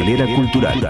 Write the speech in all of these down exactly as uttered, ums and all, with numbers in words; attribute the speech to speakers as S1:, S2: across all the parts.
S1: Cartelera cultural.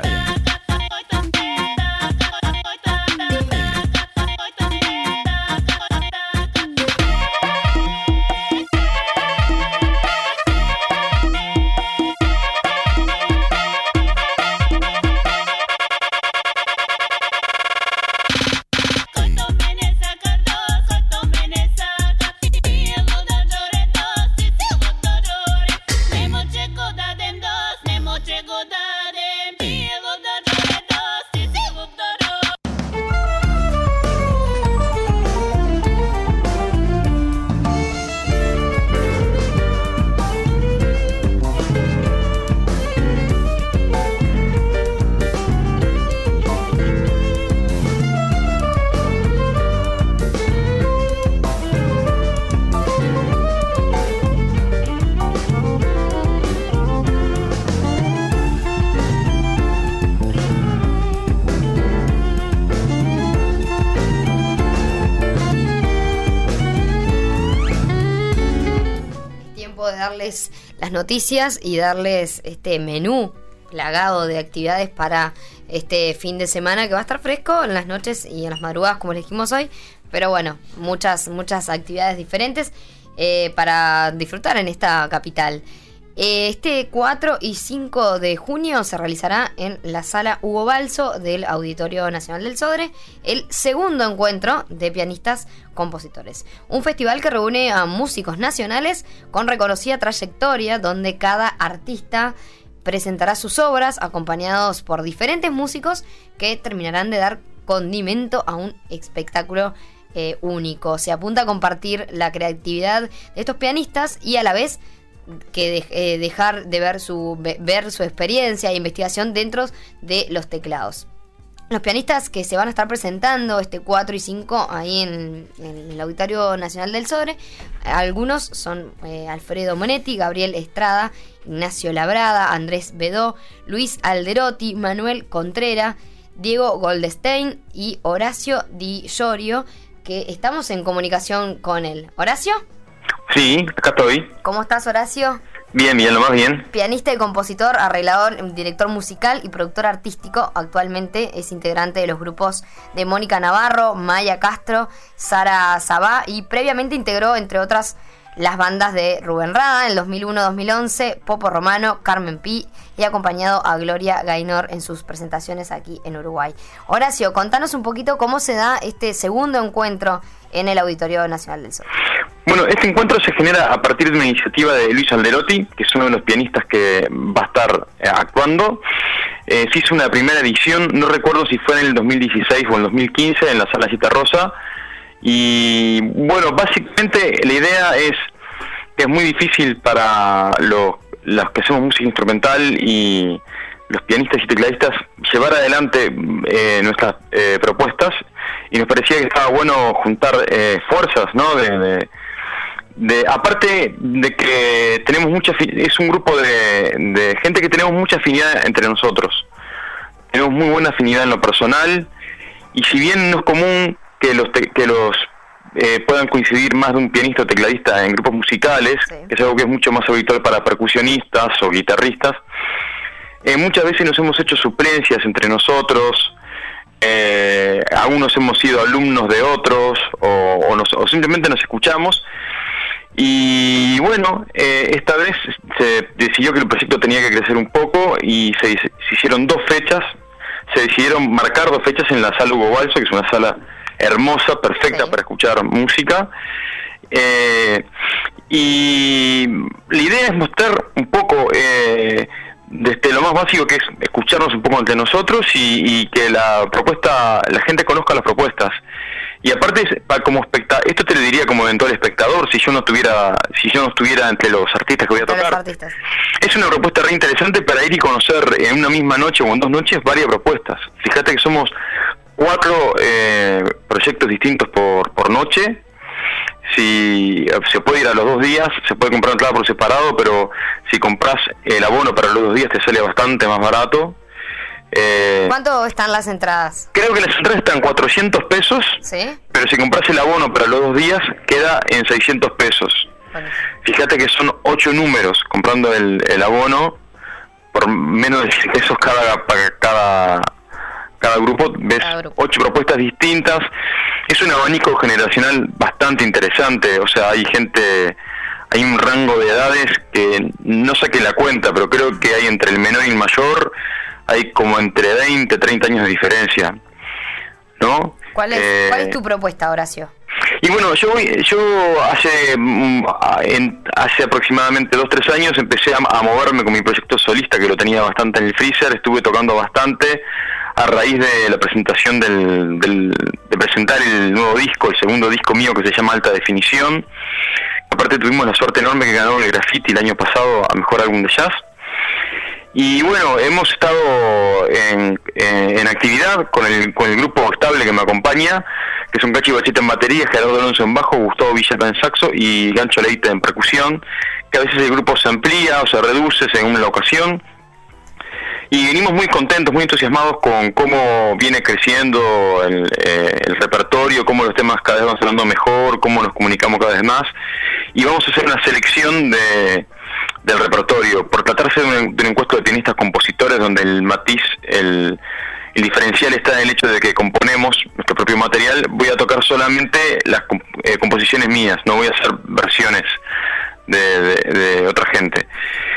S2: Darles las noticias y darles este menú plagado de actividades para este fin de semana, que va a estar fresco en las noches y en las madrugadas, como les dijimos hoy, pero bueno, muchas muchas actividades diferentes eh, para disfrutar en esta capital. Este cuatro y cinco de junio se realizará en la Sala Hugo Balso del Auditorio Nacional del Sodre el segundo encuentro de pianistas compositores. Un festival que reúne a músicos nacionales con reconocida trayectoria, donde cada artista presentará sus obras acompañados por diferentes músicos que terminarán de dar condimento a un espectáculo eh, único. Se apunta a compartir la creatividad de estos pianistas y a la vez que de, eh, dejar de ver su ver su experiencia e investigación dentro de los teclados. Los pianistas que se van a estar presentando este cuatro y cinco ahí en, en el Auditorio Nacional del Sodre, algunos son eh, Alfredo Monetti, Gabriel Estrada, Ignacio Labrada, Andrés Bedó, Luis Alderotti, Manuel Contrera, Diego Goldstein y Horacio Di Llorio, que estamos en comunicación con él. ¿Horacio?
S3: Sí, acá estoy.
S2: ¿Cómo estás, Horacio?
S3: Bien, bien, lo más bien.
S2: Pianista y compositor, arreglador, director musical y productor artístico. Actualmente es integrante de los grupos de Mónica Navarro, Maya Castro, Sara Sabá, y previamente integró, entre otras, las bandas de Rubén Rada en el dos mil uno dos mil once, Popo Romano, Carmen Pi, y acompañado a Gloria Gaynor en sus presentaciones aquí en Uruguay. Horacio, contanos un poquito cómo se da este segundo encuentro en el Auditorio Nacional del Sol.
S3: Bueno, este encuentro se genera a partir de una iniciativa de Luis Alderotti, que es uno de los pianistas que va a estar eh, actuando. Eh, se hizo una primera edición, no recuerdo si fue en el dos mil dieciséis o en el dos mil quince, en la Sala Cita Rosa. Y bueno, básicamente la idea es que es muy difícil para los, los que hacemos música instrumental y los pianistas y tecladistas llevar adelante eh, nuestras eh, propuestas, y nos parecía que estaba bueno juntar eh, fuerzas, ¿no? De, de, de aparte de que tenemos mucha, es un grupo de, de gente que tenemos mucha afinidad entre nosotros, tenemos muy buena afinidad en lo personal, y si bien no es común que los te, que los eh, puedan coincidir más de un pianista o tecladista en grupos musicales, sí, que es algo que es mucho más habitual para percusionistas o guitarristas, eh, muchas veces nos hemos hecho suplencias entre nosotros. Eh, algunos hemos sido alumnos de otros o, o, nos, o simplemente nos escuchamos, y bueno, eh, esta vez se decidió que el proyecto tenía que crecer un poco y se, se hicieron dos fechas, se decidieron marcar dos fechas en la Sala Hugo Balso, que es una sala hermosa, perfecta, sí, para escuchar música, eh, y la idea es mostrar un poco eh, desde lo más básico, que es escucharnos un poco entre nosotros y, y que la propuesta, la gente conozca las propuestas. Y aparte, como especta, esto te lo diría como eventual espectador, si yo no estuviera, si yo no estuviera entre los artistas que voy a tocar. Es una propuesta re interesante para ir y conocer en una misma noche o en dos noches varias propuestas. Fíjate que somos cuatro eh, proyectos distintos por, por noche. Si se puede ir a los dos días, se puede comprar entrada por separado, pero si compras el abono para los dos días te sale bastante más barato. Eh,
S2: ¿Cuánto están las entradas?
S3: Creo que las entradas están cuatrocientos pesos, ¿sí? Pero si compras el abono para los dos días queda en seiscientos pesos. Bueno. Fíjate que son ocho números comprando el, el abono por menos de cien pesos cada, para cada, cada grupo, ves cada grupo. ocho propuestas distintas. Es un abanico generacional bastante interesante, o sea, hay gente, hay un rango de edades que no saqué la cuenta, pero creo que hay entre el menor y el mayor, hay como entre veinte, treinta años de diferencia, ¿no?
S2: ¿Cuál es, eh, ¿cuál es tu propuesta, Horacio?
S3: Y bueno, yo yo hace en, hace aproximadamente dos, tres años empecé a, a moverme con mi proyecto solista, que lo tenía bastante en el freezer, estuve tocando bastante a raíz de la presentación del, del de presentar el nuevo disco, el segundo disco mío que se llama Alta Definición. Aparte tuvimos la suerte enorme que ganó el Graffiti el año pasado a Mejor Álbum de Jazz. Y bueno, hemos estado en, en, en actividad con el con el grupo estable que me acompaña, que son Cachi Bacheta en batería, Gerardo Alonso en bajo, Gustavo Villata en saxo y Gancho Leite en percusión, que a veces el grupo se amplía o se reduce según la ocasión. Y venimos muy contentos, muy entusiasmados con cómo viene creciendo el, eh, el repertorio, cómo los temas cada vez van sonando mejor, cómo nos comunicamos cada vez más. Y vamos a hacer una selección de del repertorio, por tratarse de un, de un encuentro de pianistas compositores, donde el matiz, el, el diferencial está en el hecho de que componemos nuestro propio material. Voy a tocar solamente las eh, composiciones mías, no voy a hacer versiones de, de, de otra gente.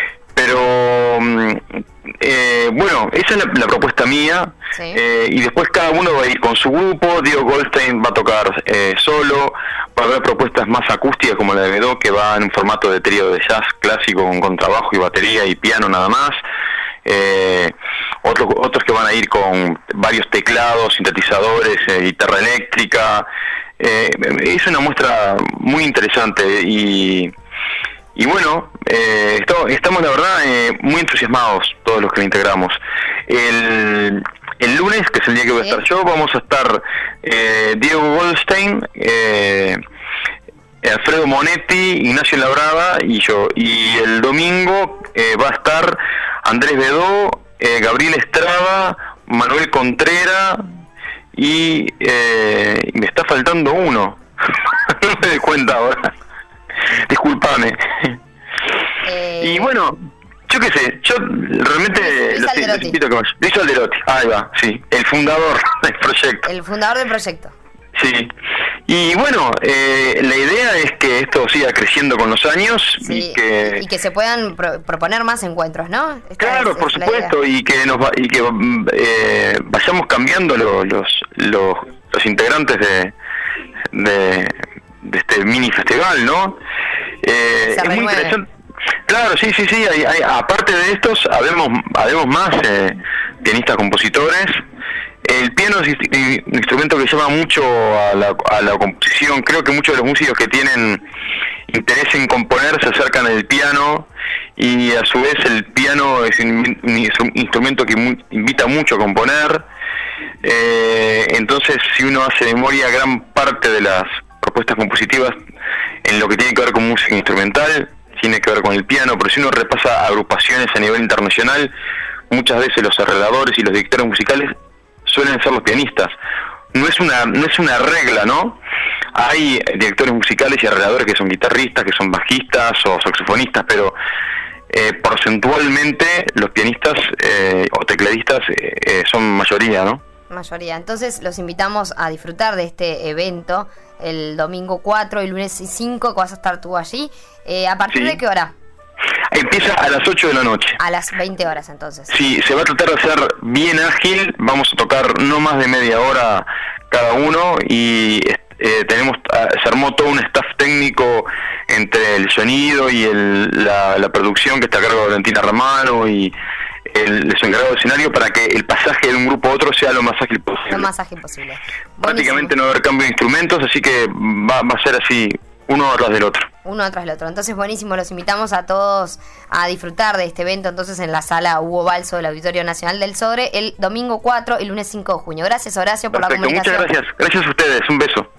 S3: Pero eh, bueno, esa es la, la propuesta mía. Sí. Eh, y después cada uno va a ir con su grupo. Diego Goldstein va a tocar eh, solo. Va a haber propuestas más acústicas como la de Bedó, que va en un formato de trío de jazz clásico con contrabajo y batería y piano nada más. Eh, otros otros que van a ir con varios teclados, sintetizadores, eh, guitarra eléctrica. Eh, es una muestra muy interesante y Y bueno, eh, esto, estamos la verdad eh, muy entusiasmados todos los que la integramos. El, el lunes, que es el día que voy a estar yo, vamos a estar eh, Diego Goldstein, eh, Alfredo Monetti, Ignacio Labrada y yo. Y el domingo eh, va a estar Andrés Bedó, eh, Gabriel Estrada, Manuel Contreras y eh, me está faltando uno. No me doy cuenta ahora. Disculpame. Eh... Y bueno, yo qué sé, yo realmente los, los invito a que vayan. Luis Alderotti, ahí va, sí, el fundador del proyecto.
S2: El fundador del proyecto.
S3: Sí. Y bueno, eh, la idea es que esto siga creciendo con los años.
S2: Sí,
S3: y, que...
S2: y que se puedan pro- proponer más encuentros, ¿no? Esta
S3: claro, es, por es supuesto, y que nos va, y que eh, vayamos cambiando lo, los, los los integrantes de de de este mini festival, ¿no? Eh, es muy interesante. Claro, sí, sí, sí. Hay, hay, aparte de estos, habemos, habemos más eh, pianistas compositores. El piano es un instrumento que llama mucho a la, a la composición. Creo que muchos de los músicos que tienen interés en componer se acercan al piano, y a su vez el piano es un, un instrumento que mu- invita mucho a componer. Eh, entonces, si uno hace memoria, gran parte de las propuestas compositivas en lo que tiene que ver con música instrumental tiene que ver con el piano, pero si uno repasa agrupaciones a nivel internacional, muchas veces los arregladores y los directores musicales suelen ser los pianistas. No es una no es una regla, ¿no? Hay directores musicales y arregladores que son guitarristas, que son bajistas o saxofonistas, pero eh, porcentualmente los pianistas eh, o tecladistas eh, son mayoría, ¿no?
S2: Mayoría. Entonces los invitamos a disfrutar de este evento el domingo cuatro y lunes cinco, que vas a estar tú allí. Eh, ¿A partir sí. de qué hora?
S3: Empieza a las ocho de la noche.
S2: A las veinte horas, entonces.
S3: Sí, se va a tratar de hacer bien ágil. Vamos a tocar no más de media hora cada uno y eh, tenemos se armó todo un staff técnico entre el sonido y el, la, la producción, que está a cargo de Valentina Romano, y el, el encargado del escenario, para que el pasaje de un grupo a otro sea lo más ágil posible.
S2: Lo más ágil posible.
S3: Prácticamente Buenísimo. No va a haber cambio de instrumentos, así que va, va a ser así, uno atrás del otro.
S2: Uno atrás del otro. Entonces, buenísimo, los invitamos a todos a disfrutar de este evento entonces en la sala Hugo Balso del Auditorio Nacional del Sodre el domingo cuatro y lunes cinco de junio. Gracias, Horacio, por
S3: Perfecto,
S2: la comunicación.
S3: Muchas gracias. Gracias a ustedes. Un beso.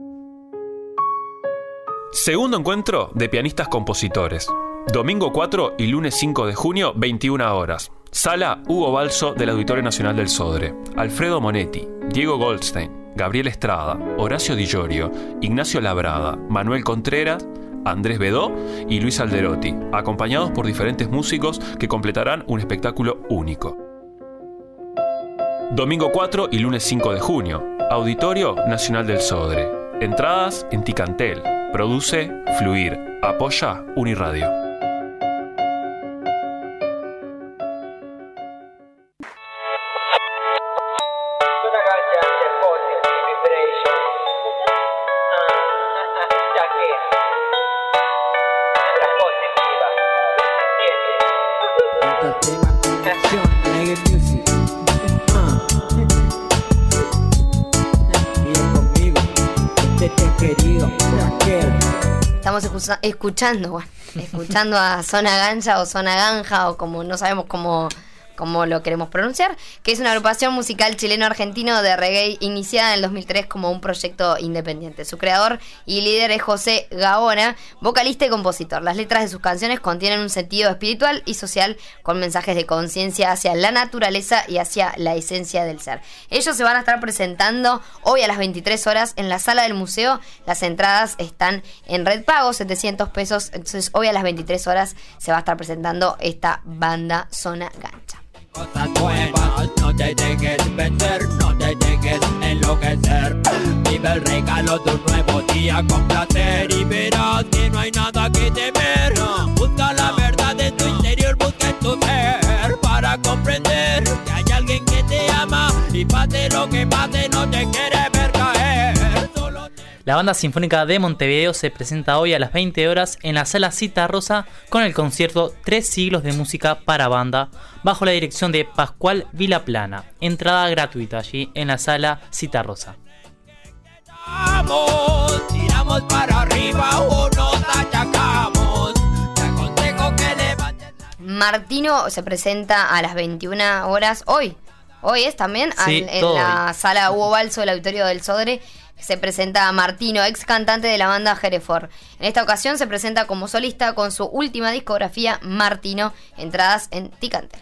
S1: Segundo encuentro de pianistas compositores. Domingo cuatro y lunes cinco de junio, veintiuna horas. Sala Hugo Balso del Auditorio Nacional del Sodre. Alfredo Monetti, Diego Goldstein, Gabriel Estrada, Horacio Di Llorio, Ignacio Labrada, Manuel Contreras, Andrés Bedó y Luis Alderotti, acompañados por diferentes músicos que completarán un espectáculo único. Domingo cuatro y lunes cinco de junio, Auditorio Nacional del Sodre. Entradas en Ticantel. Produce Fluir. Apoya Uniradio.
S2: Estamos escuchando, bueno, escuchando a Zona Gancha o Zona Ganja o como no sabemos cómo, cómo lo queremos pronunciar, que es una agrupación musical chileno-argentino de reggae iniciada en el dos mil tres como un proyecto independiente. Su creador y líder es José Gaona, vocalista y compositor. Las letras de sus canciones contienen un sentido espiritual y social con mensajes de conciencia hacia la naturaleza y hacia la esencia del ser. Ellos se van a estar presentando hoy a las veintitrés horas en la sala del museo. Las entradas están en Red Pago, setecientos pesos. Entonces hoy a las veintitrés horas se va a estar presentando esta banda Zona Gancha.
S4: Cosas nuevas, no te dejes vencer, no te dejes enloquecer. Vive el regalo de un nuevo día con placer y verás que no hay nada que temer. Busca la verdad en tu interior, busca en tu ser para comprender que hay alguien que te ama y pase lo que pase no te quiere ver caer. Solo te...
S5: La Banda Sinfónica de Montevideo se presenta hoy a las veinte horas en la Sala Citarrosa con el concierto Tres siglos de música para banda bajo la dirección de Pascual Vilaplana. Entrada gratuita allí en la Sala Citarrosa.
S4: Tiramos para arriba o nos achacamos. Te aconsejo que levantes la...
S2: Martino se presenta a las veintiuna horas hoy. Hoy es también
S5: sí,
S2: al, en la hoy. Sala Hugo Balso del Auditorio del Sodre. Se presenta a Martino, ex cantante de la banda Hereford. En esta ocasión se presenta como solista con su última discografía, Martino. Entradas en Ticantel.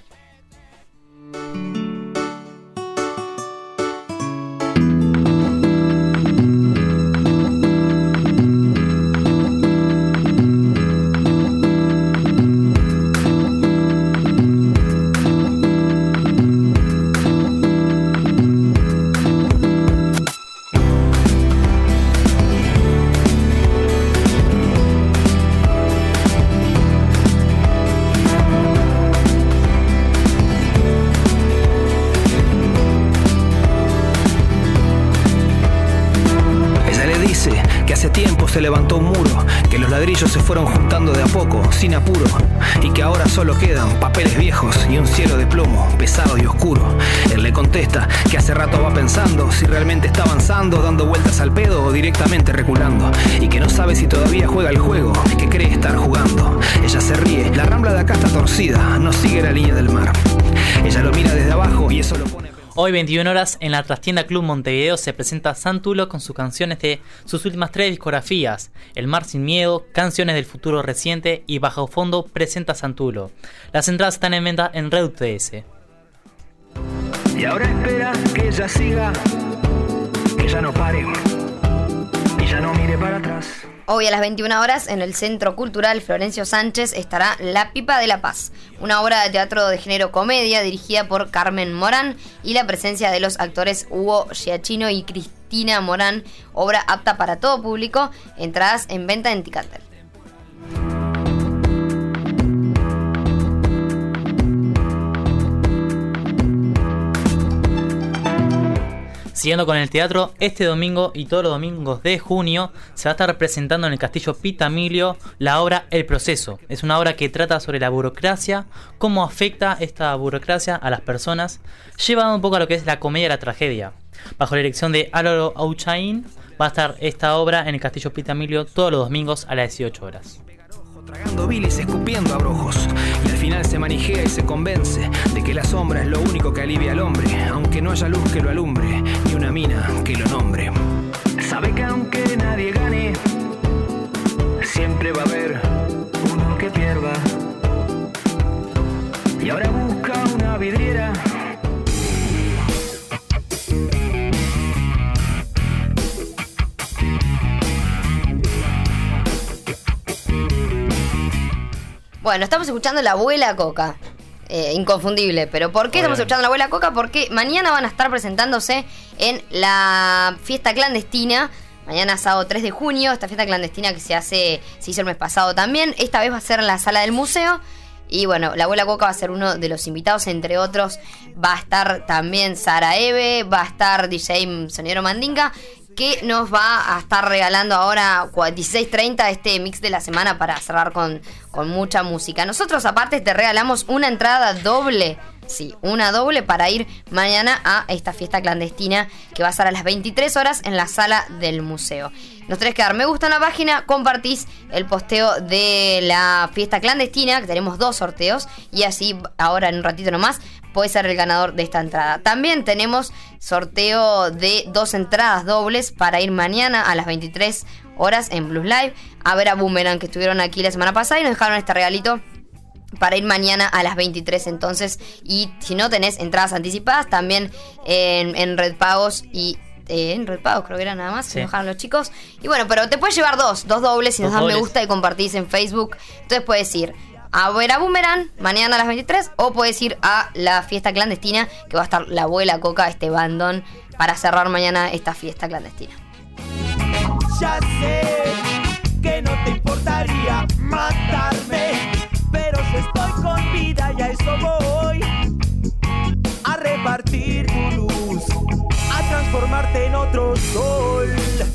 S6: Se levantó un muro, que los ladrillos se fueron juntando de a poco, sin apuro, y que ahora solo quedan papeles viejos y un cielo de plomo, pesado y oscuro. Él le contesta que hace rato va pensando si realmente está avanzando, dando vueltas al pedo o directamente reculando, y que no sabe si todavía juega el juego que cree estar jugando. Ella se ríe, la rambla de acá está torcida, no sigue la línea del mar. Ella lo mira desde abajo y eso lo pone...
S5: Hoy veintiuna horas en la Trastienda Club Montevideo se presenta Santulo con sus canciones de sus últimas tres discografías, El Mar Sin Miedo, Canciones del Futuro Reciente y Bajo Fondo presenta Santulo. Las entradas están en venta en Red U T S.
S6: Y ahora espera que ella siga, que ella no pare y ya no mire para atrás.
S2: Hoy a las veintiuna horas en el Centro Cultural Florencio Sánchez estará La Pipa de la Paz, una obra de teatro de género comedia dirigida por Carmen Morán y la presencia de los actores Hugo Giachino y Cristina Morán, obra apta para todo público, entradas en venta en Ticantel.
S5: Siguiendo con el teatro, este domingo y todos los domingos de junio se va a estar presentando en el Castillo Pitamilio la obra El Proceso. Es una obra que trata sobre la burocracia, cómo afecta esta burocracia a las personas, llevando un poco a lo que es la comedia y la tragedia. Bajo la dirección de Álvaro Auchaín va a estar esta obra en el Castillo Pitamilio todos los domingos a las dieciocho horas.
S6: Tragando bilis, escupiendo abrojos, y al final se manijea y se convence de que la sombra es lo único que alivia al hombre, aunque no haya luz que lo alumbre, ni una mina que lo nombre. Sabe que aunque nadie gane, siempre va a haber uno que pierda. Y ahora busca una vidriera.
S2: Bueno, estamos escuchando La Abuela Coca. Eh, inconfundible, pero ¿por qué estamos escuchando La Abuela Coca? Porque mañana van a estar presentándose en la fiesta clandestina. Mañana sábado tres de junio, esta fiesta clandestina que se hace, se hizo el mes pasado también. Esta vez va a ser en la sala del museo. Y bueno, La Abuela Coca va a ser uno de los invitados, entre otros. Va a estar también Sara Eve, va a estar D J Sonero Mandinga, que nos va a estar regalando ahora dieciséis treinta este mix de la semana para cerrar con, con mucha música. Nosotros aparte te regalamos una entrada doble. Sí, una doble para ir mañana a esta fiesta clandestina que va a ser a las veintitrés horas en la sala del museo. Nos tenés que dar me gusta en la página, compartís el posteo de la fiesta clandestina, que tenemos dos sorteos, y así ahora en un ratito nomás puede ser el ganador de esta entrada. También tenemos sorteo de dos entradas dobles para ir mañana a las veintitrés horas en Blues Live a ver a Boomerang, que estuvieron aquí la semana pasada y nos dejaron este regalito para ir mañana a las veintitrés entonces. Y si no tenés entradas anticipadas, también en, en Red Pagos y eh, en Red Pagos creo que era nada más, sí. Se enojaron los chicos. Y bueno, pero te puedes llevar dos, dos dobles si nos das me gusta y compartís en Facebook. Entonces puedes ir a ver a Boomerang mañana a las veintitrés o puedes ir a la fiesta clandestina que va a estar La Abuela Coca, este bandón, para cerrar mañana esta fiesta clandestina.
S4: Ya sé que no te importaría matarme, pero yo estoy con vida y a eso voy, a repartir tu luz, a transformarte en otro sol.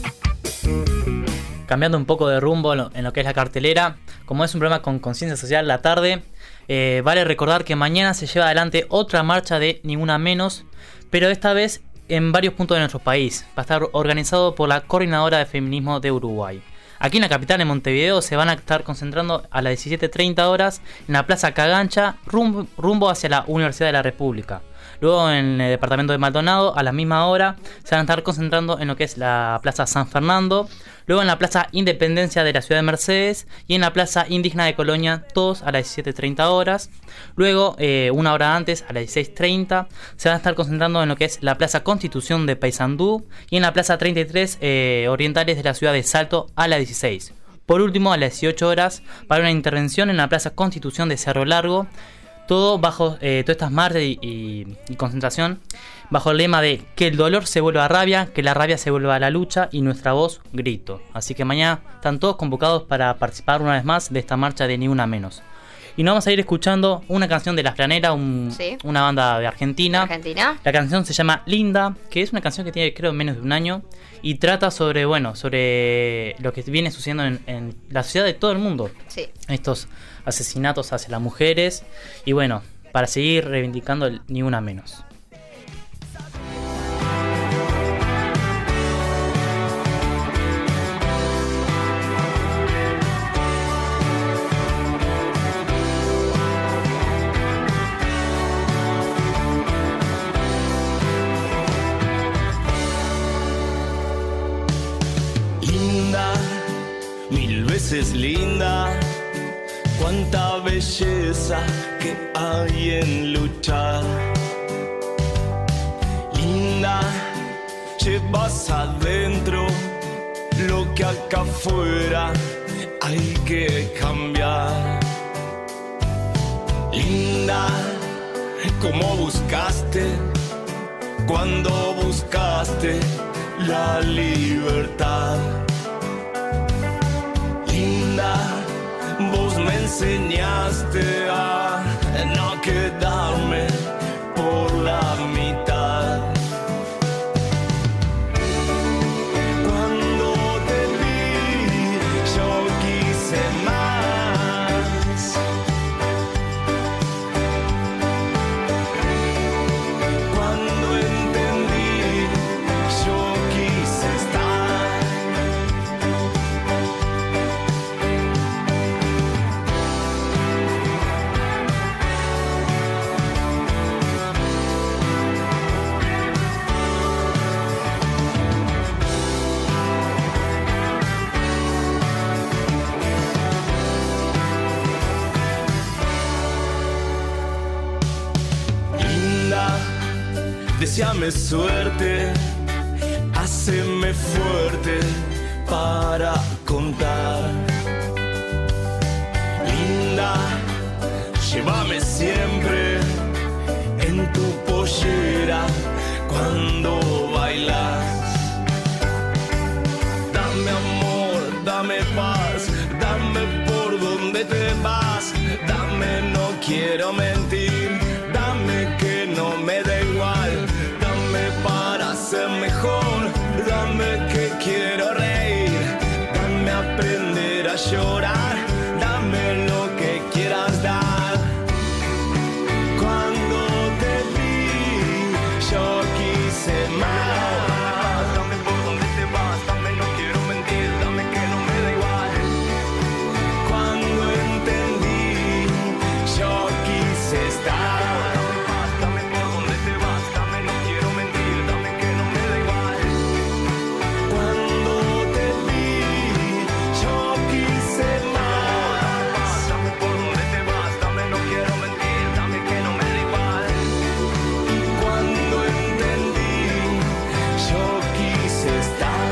S5: Cambiando un poco de rumbo en lo que es la cartelera, como es un programa con conciencia social la tarde, eh, vale recordar que mañana se lleva adelante otra marcha de Ni Una Menos, pero esta vez en varios puntos de nuestro país. Va a estar organizado por la Coordinadora de Feminismo de Uruguay. Aquí en la capital, en Montevideo, se van a estar concentrando a las diecisiete treinta horas en la Plaza Cagancha, rumbo, rumbo hacia la Universidad de la República. Luego en el departamento de Maldonado, a la misma hora, se van a estar concentrando en lo que es la Plaza San Fernando. Luego en la Plaza Independencia de la Ciudad de Mercedes y en la Plaza Indígena de Colonia, todos a las diecisiete treinta horas. Luego, eh, una hora antes, a las dieciséis treinta, se van a estar concentrando en lo que es la Plaza Constitución de Paysandú y en la Plaza treinta y tres eh, Orientales de la Ciudad de Salto a las dieciséis. Por último, a las dieciocho horas, para una intervención en la Plaza Constitución de Cerro Largo. Todo bajo eh, todas estas marchas y, y, y concentración bajo el lema de que el dolor se vuelva rabia, que la rabia se vuelva a la lucha y nuestra voz grito. Así que mañana están todos convocados para participar una vez más de esta marcha de Ni Una Menos. Y nos vamos a ir escuchando una canción de La Franera, un, sí. una banda de Argentina.
S2: Argentina.
S5: La canción se llama Linda, que es una canción que tiene creo menos de un año y trata sobre, bueno, sobre lo que viene sucediendo en, en la sociedad de todo el mundo.
S2: Sí.
S5: Estos asesinatos hacia las mujeres y bueno, para seguir reivindicando el Ni Una Menos.
S7: Linda, mil veces linda. Cuánta belleza que hay en luchar. Linda, llevas adentro lo que acá afuera hay que cambiar. Linda, como buscaste cuando buscaste la libertad. Linda, vos me enseñaste a no quedarme por la mitad. Cuando te vi, yo quise más. Cuando entendí, yo quise estar. Deseame suerte, haceme fuerte para contar. Linda, cuando bailas. Dame amor, dame paz, dame por donde te vas, dame no quiero mentir, dame que no me da igual, dame para ser mejor, dame que quiero reír, dame aprender a llorar, dame lo que quieras dar. Cuando te vi, yo quise más. Dame por donde te vas, dame no quiero mentir, dame que no me da igual. Cuando entendí, yo quise estar. Dame paz, dame por donde te vas, dame no quiero mentir, dame que no me da igual. Cuando te vi, yo quise más. Dame por donde te vas, dame no quiero mentir, dame que no me da igual. Cuando entendí, yo quise estar.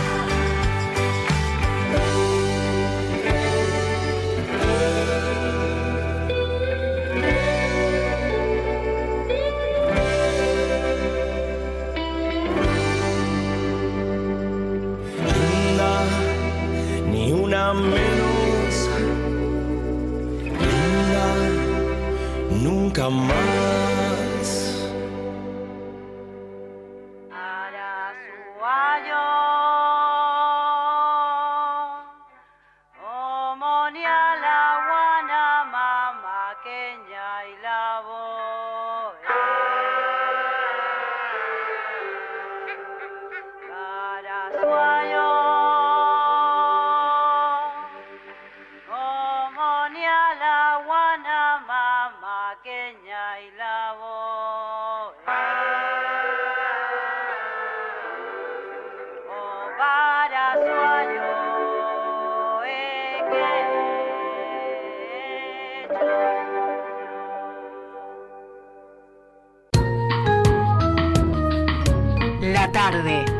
S7: Linda, ni una menos. Linda, nunca más.
S8: La tarde.